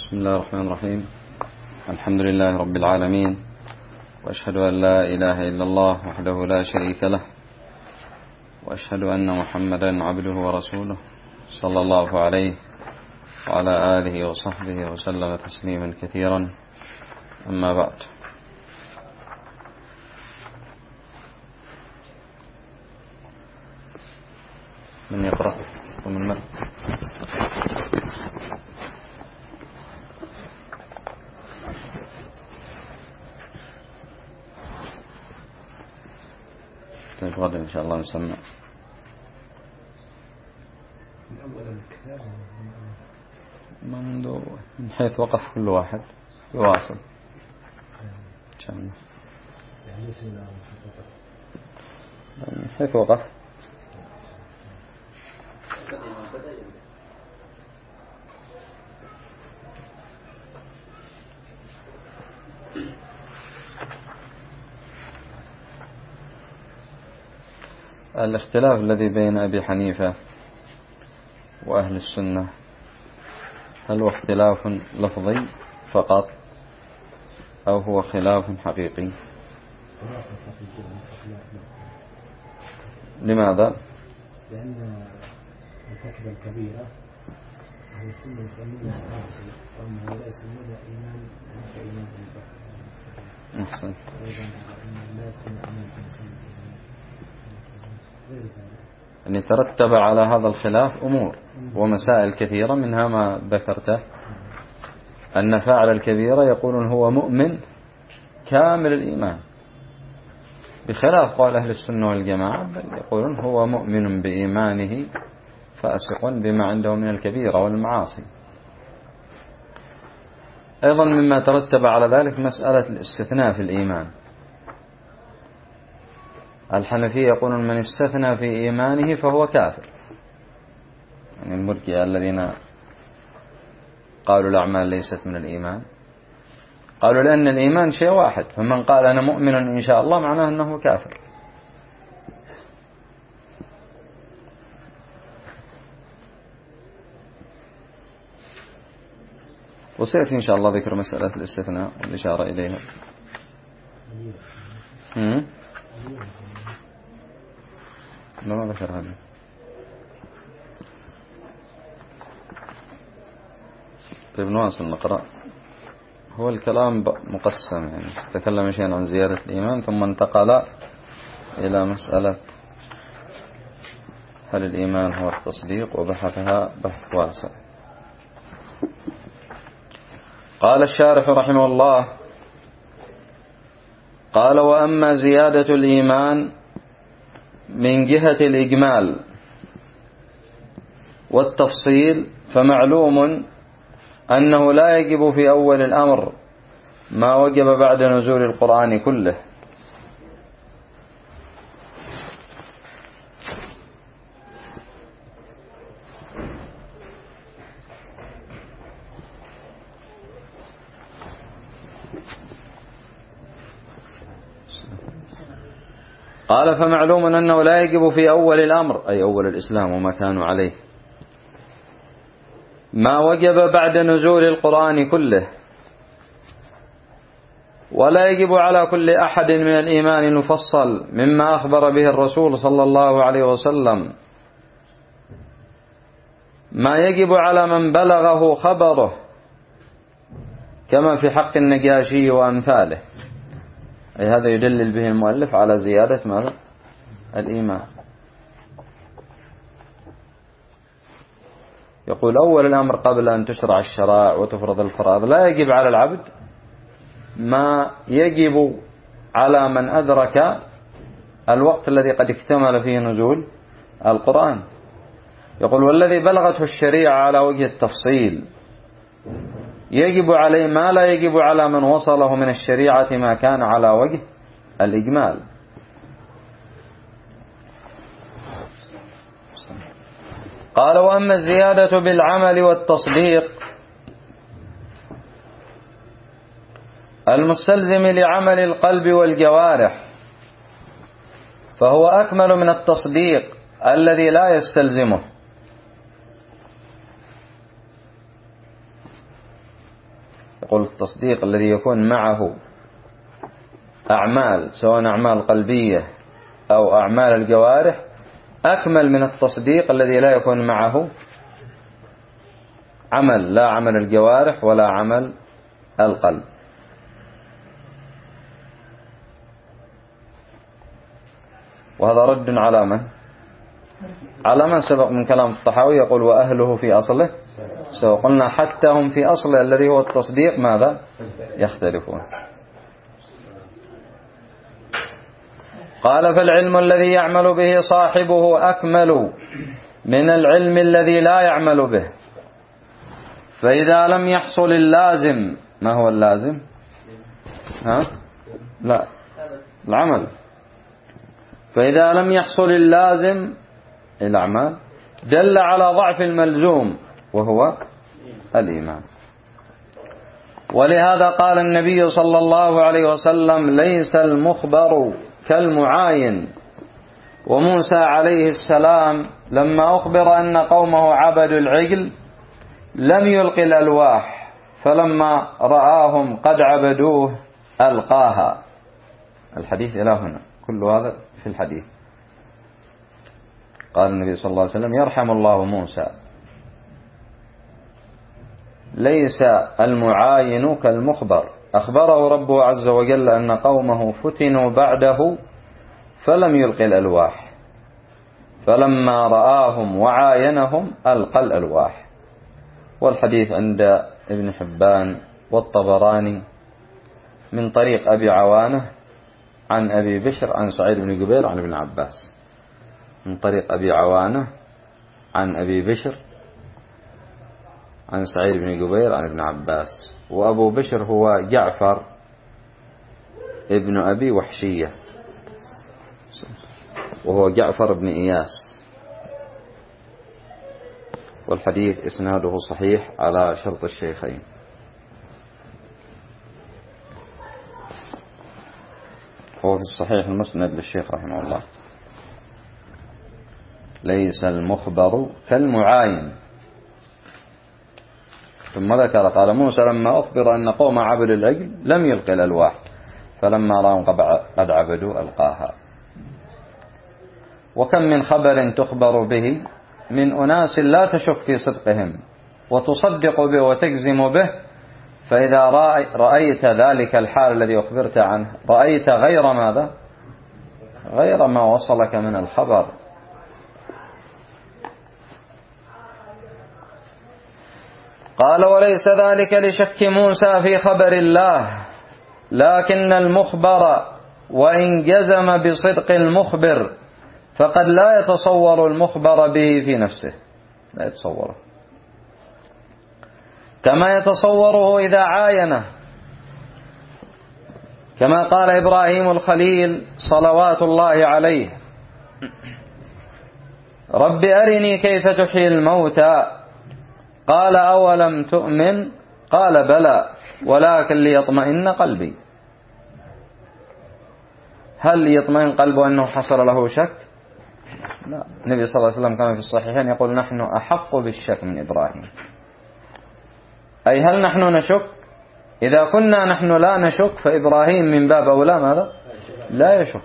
بسم الله الرحمن الرحيم. الحمد لله رب العالمين، وأشهد أن لا إله إلا الله وحده لا شريك له، وأشهد أن محمدا عبده ورسوله صلى الله عليه وعلى آله وصحبه وسلم تسليما كثيرا. أما بعد، من يقرأ ومن مر؟ طيب، غدا إن شاء الله نسمع من حيث وقف كل واحد يواصل. من حيث وقف. الاختلاف الذي بين أبي حنيفة وأهل السنة، هل هو اختلاف لفظي فقط أو هو خلاف حقيقي؟ لماذا؟ لأن الكتب الكبيرة أهل السنة يسمونها معاصي، وأما هؤلاء يسمونها إيمان كإيمان البحر. أحسن. أن يترتب على هذا الخلاف أمور ومسائل كثيرة، منها ما ذكرته أن فاعل الكبيرة يقولون هو مؤمن كامل الإيمان، بخلاف قول أهل السنة والجماعة بل يقولون هو مؤمن بإيمانه فاسق بما عنده من الكبيرة والمعاصي. أيضا مما ترتب على ذلك مسألة الاستثناء في الإيمان. الحنفية يقولون من استثنى في إيمانه فهو كافر، يعني المرجئة الذين قالوا الأعمال ليست من الإيمان، قالوا لأن الإيمان شيء واحد، فمن قال أنا مؤمن إن شاء الله معناه أنه كافر. وسيأتي إن شاء الله ذكر مسألة الاستثناء والإشارة إليها. ما ذكر هذا. طيب نواصل نقرأ. هو الكلام مقسم، يعني تكلم شيئا عن زيادة الإيمان ثم انتقل إلى مسألة هل الإيمان هو التصديق، وبحثها بحث واسع. قال الشارح رحمه الله: قال: وأما زيادة الإيمان من جهة الإجمال والتفصيل فمعلوم أنه لا يجب في أول الأمر ما وجب بعد نزول القرآن كله، قال: فمعلوم أنه لا يجب في أول الأمر، أي أول الإسلام وما كانوا عليه، ما وجب بعد نزول القرآن كله، ولا يجب على كل أحد من الإيمان المفصل مما أخبر به الرسول صلى الله عليه وسلم ما يجب على من بلغه خبره، كما في حق النجاشي وأمثاله. أي هذا يدلل به المؤلف على زيادة ماذا؟ الإيمان. يقول أول الأمر قبل أن تشرع الشرائع وتفرض الفرائض لا يجب على العبد ما يجب على من أدرك الوقت الذي قد اكتمل فيه نزول القرآن. يقول: والذي بلغته الشريعة على وجه التفصيل يجب عليه ما لا يجب على من وصله من الشريعة ما كان على وجه الإجمال. قال: وأما الزيادة بالعمل والتصديق المستلزم لعمل القلب والجوارح فهو أكمل من التصديق الذي لا يستلزمه. يقول التصديق الذي يكون معه أعمال سواء أعمال قلبية أو أعمال الجوارح أكمل من التصديق الذي لا يكون معه عمل، لا عمل الجوارح ولا عمل القلب. وهذا رد على من؟ على من سبق من كلام الطحاوي يقول وأهله في أصله سواء. قلنا حتى هم في أصله الذي هو التصديق ماذا؟ يختلفون. قال فالعلم الذي يعمل به صاحبه أكمل من العلم الذي لا يعمل به، فإذا لم يحصل اللازم. ما هو اللازم؟ لا، العمل. فإذا لم يحصل اللازم الأعمال دل على ضعف الملزوم وهو الإيمان. ولهذا قال النبي صلى الله عليه وسلم ليس المخبر كالمعاين. وموسى عليه السلام لما أخبر أن قومه عبدوا العجل لم يلقي الألواح، فلما رآهم قد عبدوه ألقاها. الحديث إلى هنا كل هذا في الحديث. قال النبي صلى الله عليه وسلم يرحم الله موسى ليس المعاين كالمخبر. أخبره ربه عز وجل أن قومه فتنوا بعده فلم يلقي الألواح، فلما رآهم وعاينهم ألقى الألواح. والحديث عند ابن حبان والطبراني من طريق أبي عوانة عن أبي بشر عن سعيد بن جبير عن ابن عباس. من طريق أبي عوانة عن أبي بشر عن سعيد بن جبير عن ابن عباس. وأبو بشر هو جعفر ابن أبي وحشية، وهو جعفر بن إياس. والحديث إسناده صحيح على شرط الشيخين. هو في الصحيح المسند للشيخ رحمه الله. ليس المخبر كالمعاين. ثم ذكر قال موسى لما أخبر أن قوم عبدوا العجل لم يلقي الألواح، فلما رأوا قد عبدوا ألقاها. وكم من خبر تخبر به من أناس لا تشك في صدقهم وتصدق به وتجزم به، فإذا رأيت ذلك الحال الذي أخبرت عنه رأيت غير ماذا؟ غير ما وصلك من الخبر. قال وليس ذلك لشك موسى في خبر الله، لكن المخبر وإن جزم بصدق المخبر فقد لا يتصور المخبر به في نفسه، لا يتصوره كما يتصوره إذا عاينه، كما قال إبراهيم الخليل صلوات الله عليه رب أرني كيف تحيي الموتى، قال أولم تؤمن قال بلى ولكن ليطمئن قلبي. هل يطمئن قلبه أنه حصل له شك؟ لا. النبي صلى الله عليه وسلم كان في الصحيحين يقول نحن أحق بالشك من إبراهيم. أي هل نحن نشك؟ إذا كنا نحن لا نشك فإبراهيم من باب أولى ماذا؟ لا يشك.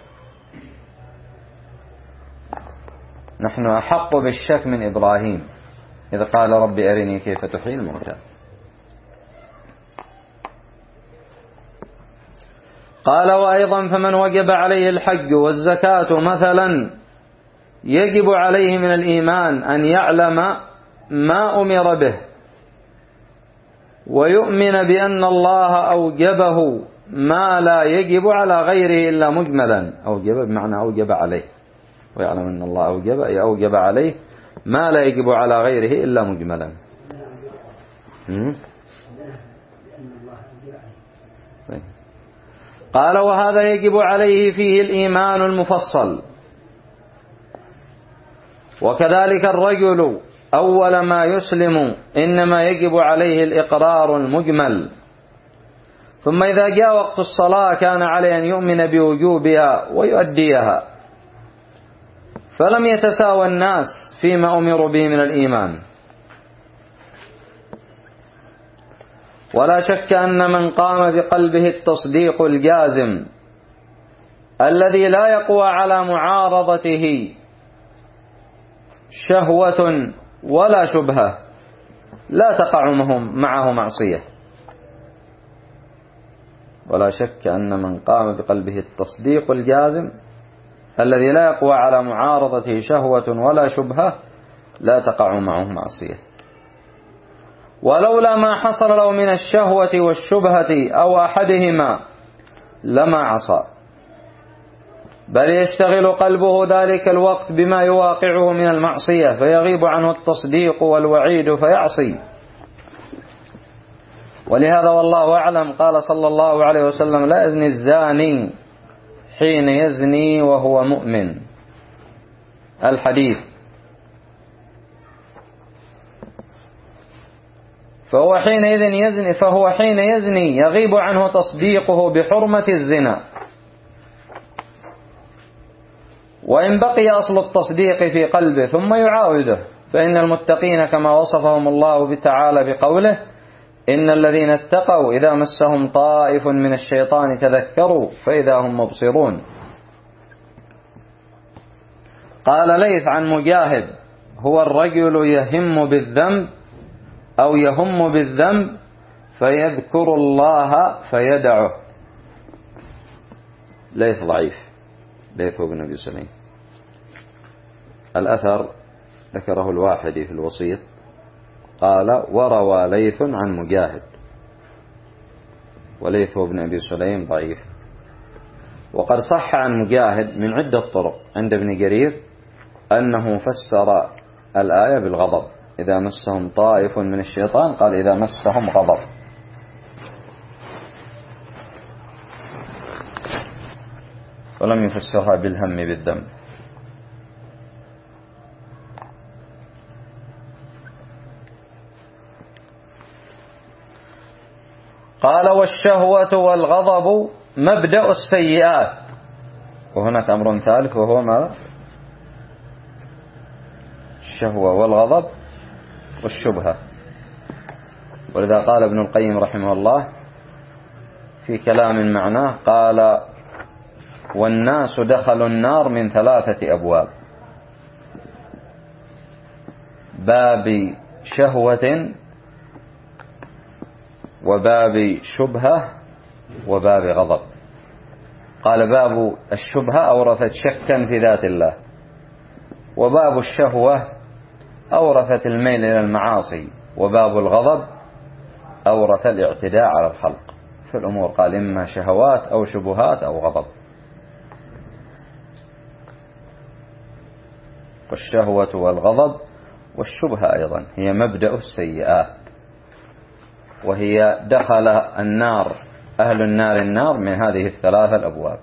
نحن أحق بالشك من إبراهيم إذا قال رب أرني كيف تحيي الموتى. قال وأيضا فمن وجب عليه الحج والزكاة مثلا يجب عليه من الإيمان أن يعلم ما أمر به ويؤمن بأن الله أوجبه ما لا يجب على غيره إلا مجملا. أوجب بمعنى أوجب عليه، ويعلم أن الله أوجب أي أوجب عليه ما لا يجب على غيره إلا مجملا. قال وهذا يجب عليه فيه الإيمان المفصل. وكذلك الرجل أول ما يسلم إنما يجب عليه الإقرار المجمل، ثم إذا جاء وقت الصلاة كان عليه أن يؤمن بوجوبها ويؤديها، فلم يتساوى الناس فيما أمروا به من الإيمان. ولا شك أن من قام بقلبه التصديق الجازم الذي لا يقوى على معارضته شهوة ولا شبهة لا تقع معه معصية. ولا شك أن من قام بقلبه التصديق الجازم الذي لا يقوى على معارضته شهوة ولا شبهة لا تقع معه معصية. ولولا ما حصل له من الشهوة والشبهة أو أحدهما لما عصى، بل يشتغل قلبه ذلك الوقت بما يواقعه من المعصية فيغيب عنه التصديق والوعيد فيعصي. ولهذا والله أعلم قال صلى الله عليه وسلم: لا يزني الزاني حين يزني وهو مؤمن. الحديث. فهو حين يزني يغيب عنه تصديقه بحرمة الزنا، وإن بقي أصل التصديق في قلبه ثم يعاوده، فإن المتقين كما وصفهم الله تعالى بقوله: إن الذين اتقوا إذا مسهم طائف من الشيطان تذكروا فإذا هم مبصرون. قال ليث عن مجاهد: هو الرجل يهم بالذنب فيذكر الله فيدعه. ليث ضعيف، ليث بن أبي سليم. الأثر ذكره الواحدي في الوسيط قال: وروى ليث عن مجاهد، وليث بن أبي سليم ضعيف. وقد صح عن مجاهد من عدة طرق عند ابن جرير أنه فسر الآية بالغضب، إذا مسهم طائف من الشيطان قال إذا مسهم غضب. ولم يفسرها بالهم بالذنب. قال: والشهوة والغضب مبدأ السيئات. وهناك أمر ثالث وهو ما؟ الشهوة والغضب والشبهة. ولذا قال ابن القيم رحمه الله في كلام معناه قال: والناس دخلوا النار من 3 أبواب: باب شهوة، وباب شبهة، وباب غضب. قال: باب الشبهة أورثت شكا في ذات الله، وباب الشهوة أورثت الميل إلى المعاصي، وباب الغضب أورث الاعتداء على الخلق في الأمور. قال: إما شهوات أو شبهات أو غضب. والشهوة والغضب والشبهة أيضا هي مبدأ السيئات، وهي دخل النار أهل النار من هذه 3 الأبواب.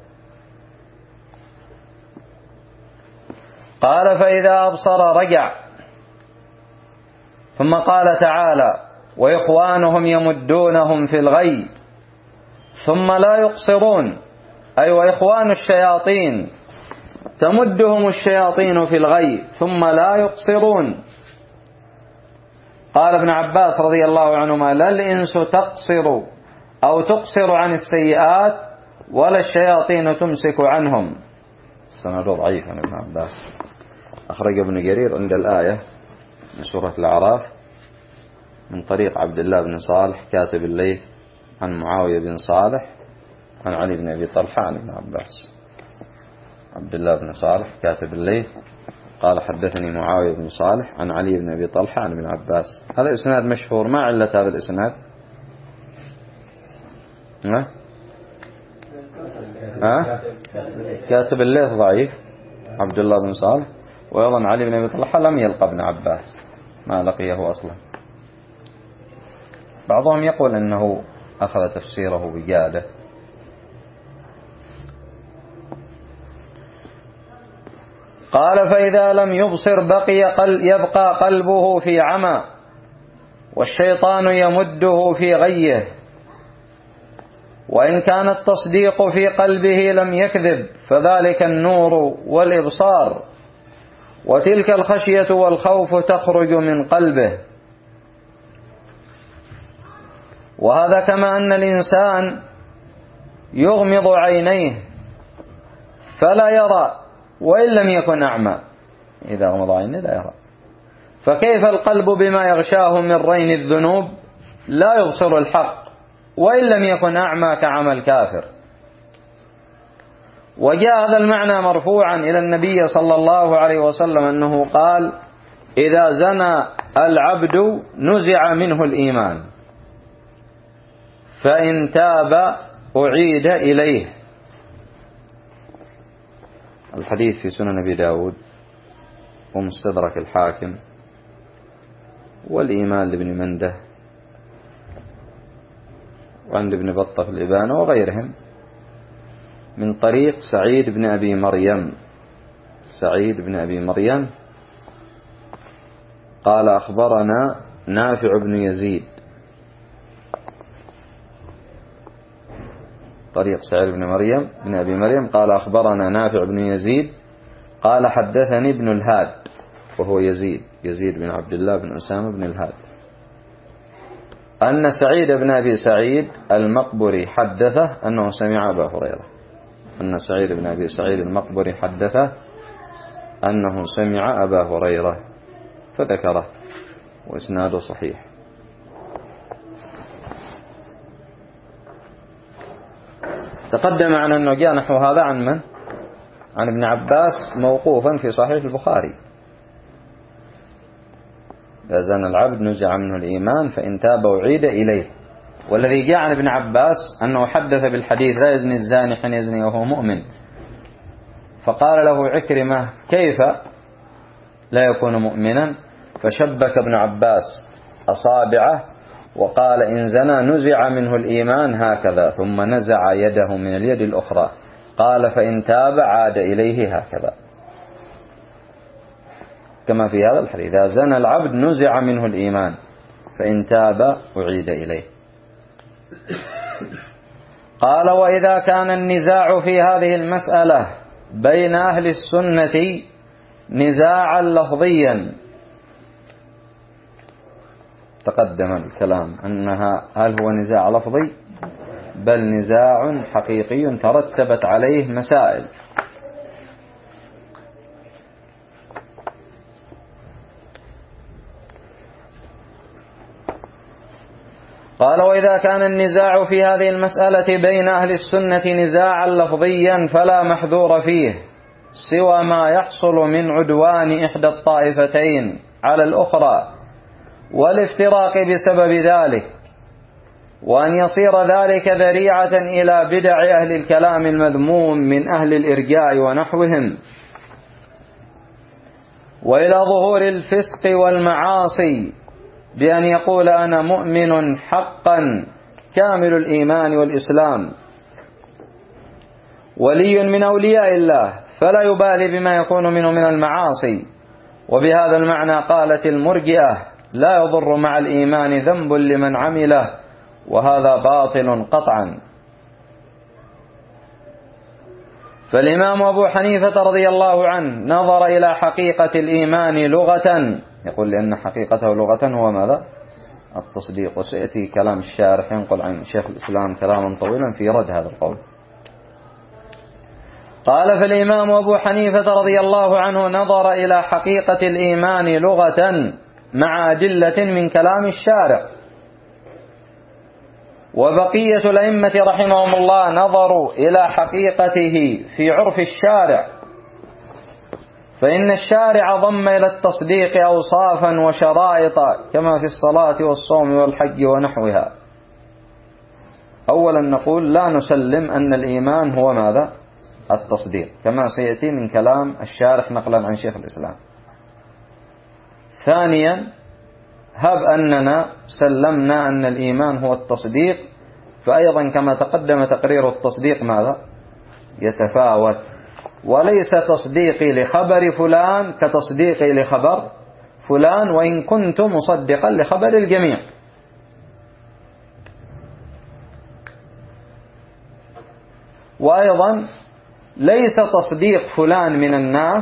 قال: فإذا أبصر رجع. ثم قال تعالى: وإخوانهم يمدونهم في الغي ثم لا يقصرون، أي وإخوان الشياطين تمدهم الشياطين في الغي ثم لا يقصرون. قال ابن عباس رضي الله عنهما: لا الإنس تقصر عن السيئات ولا الشياطين تمسك عنهم. السند ضعيف عن ابن عباس. أخرج ابن جرير عند الآية من سورة الأعراف من طريق عبد الله بن صالح كاتب الليث عن معاوية بن صالح عن علي بن أبي طلحة عن ابن عباس. عبد الله بن صالح كاتب الليث قال: حدثني معاوية بن صالح عن علي بن أبي طلحة عن ابن عباس. هذا إسناد مشهور. ما علة هذا الإسناد؟ كاتب الليث ضعيف عبد الله بن صالح، وأيضا علي بن أبي طلحة لم يلقى ابن عباس، ما لقيه أصلا. بعضهم يقول أنه أخذ تفسيره بجادة. قال: فإذا لم يبصر يبقى قلبه في عمى، والشيطان يمده في غيه. وإن كان التصديق في قلبه لم يكذب فذلك النور والإبصار، وتلك الخشية والخوف تخرج من قلبه. وهذا كما أن الإنسان يغمض عينيه فلا يرى وإن لم يكن أعمى، إذا أغمض عينيه لا يرى، فكيف القلب بما يغشاه من رين الذنوب لا يبصر الحق وإن لم يكن أعمى كعمى الكافر. وجاء هذا المعنى مرفوعا إلى النبي صلى الله عليه وسلم أنه قال: إذا زنى العبد نزع منه الإيمان فإن تاب أعيد إليه. الحديث في سنن أبي داود ومستدرك الحاكم والإيمان لابن منده وعند ابن بطة في الإبانة وغيرهم من طريق سعيد بن أبي مريم. سعيد بن أبي مريم قال: أخبرنا نافع بن يزيد. طريق سعيد بن أبي مريم قال: أخبرنا نافع بن يزيد قال: حدثني ابن الهاد، وهو يزيد بن عبد الله بن أسامة بن الهاد، أن سعيد بن أبي سعيد المقبري حدثه أنه سمع أبا هريرة. أن سعيد بن أبي سعيد المقبري حدثه أنه سمع أبا هريرة، فذكره وإسناده صحيح. تقدم عن أنه جاء نحو هذا عن من؟ عن ابن عباس موقوفا في صحيح البخاري: إذا زنى العبد نزع منه الإيمان فإن تاب أعيد إليه. والذي جاء عن ابن عباس أنه حدث بالحديث: لا يزني الزاني حين يزني وهو مؤمن، فقال له عكرمة: كيف لا يكون مؤمنا؟ فشبك ابن عباس أصابعه وقال: إن زنى نزع منه الإيمان هكذا، ثم نزع يده من اليد الأخرى، قال: فإن تاب عاد إليه هكذا، كما في هذا الحديث: إذا زنى العبد نزع منه الإيمان فإن تاب أعيد إليه. قال: وإذا كان النزاع في هذه المسألة بين أهل السنة نزاعا لفظيا، تقدم الكلام أنها هل هو نزاع لفظي بل نزاع حقيقي ترتبت عليه مسائل. قال: وإذا كان النزاع في هذه المسألة بين أهل السنة نزاعا لفظيا فلا محذور فيه سوى ما يحصل من عدوان إحدى الطائفتين على الأخرى والافتراق بسبب ذلك، وأن يصير ذلك ذريعة إلى بدع أهل الكلام المذموم من أهل الإرجاء ونحوهم، وإلى ظهور الفسق والمعاصي بأن يقول: أنا مؤمن حقا كامل الإيمان والإسلام ولي من أولياء الله، فلا يبالي بما يكون منه من المعاصي. وبهذا المعنى قالت المرجئة: لا يضر مع الإيمان ذنب لمن عمله، وهذا باطل قطعا. فالإمام أبو حنيفة رضي الله عنه نظر إلى حقيقة الإيمان لغة، يقول لأن حقيقته لغة هو ماذا؟ التصديق، وسيأتي كلام الشارح ينقل عن شيخ الإسلام كلاما طويلا في رد هذا القول. قال: فالإمام أبو حنيفة رضي الله عنه نظر إلى حقيقة الإيمان لغة مع أدلة من كلام الشارع، وبقية الأئمة رحمهم الله نظروا إلى حقيقته في عرف الشارع، فإن الشارع ضم إلى التصديق أوصافا وشرائط كما في الصلاة والصوم والحج ونحوها. أولا نقول: لا نسلم أن الإيمان هو ماذا؟ التصديق، كما سيأتي من كلام الشارح نقلا عن شيخ الإسلام. ثانيا، هب أننا سلمنا أن الإيمان هو التصديق، فأيضا كما تقدم تقرير التصديق ماذا؟ يتفاوت، وليس تصديقي لخبر فلان كتصديقي لخبر فلان، وإن كنت مصدقا لخبر الجميع. وأيضا ليس تصديق فلان من الناس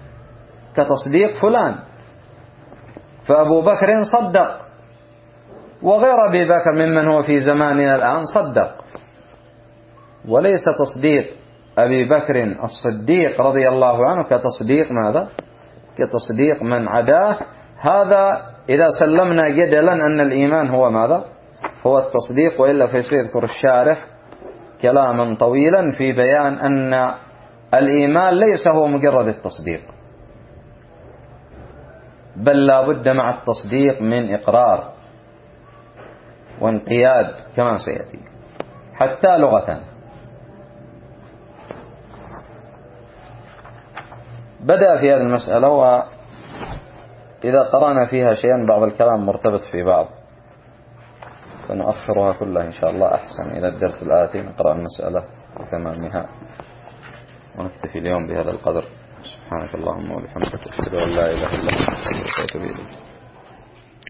كتصديق فلان، فأبو بكر صدق وغير أبي بكر ممن هو في زماننا الآن صدق، وليس تصديق أبي بكر الصديق رضي الله عنه كتصديق ماذا؟ كتصديق من عداه. هذا إذا سلمنا جدلا أن الإيمان هو ماذا؟ هو التصديق، وإلا فسيذكر الشارح كلاما طويلا في بيان أن الإيمان ليس هو مجرد التصديق، بل لا بد مع التصديق من إقرار وانقياد كما سيأتي حتى لغة. بدأ في هذه المسألة، وإذا قرأنا فيها شيئا بعض الكلام مرتبط في بعض فنؤخرها كلها إن شاء الله أحسن إلى الدرس الآتي. نقرأ المسألة بتمامها ونكتفي اليوم بهذا القدر. سبحانك اللهم وبحمدك، أشهد أن لا إله إلا أنت، أستغفرك وأتوب إليك.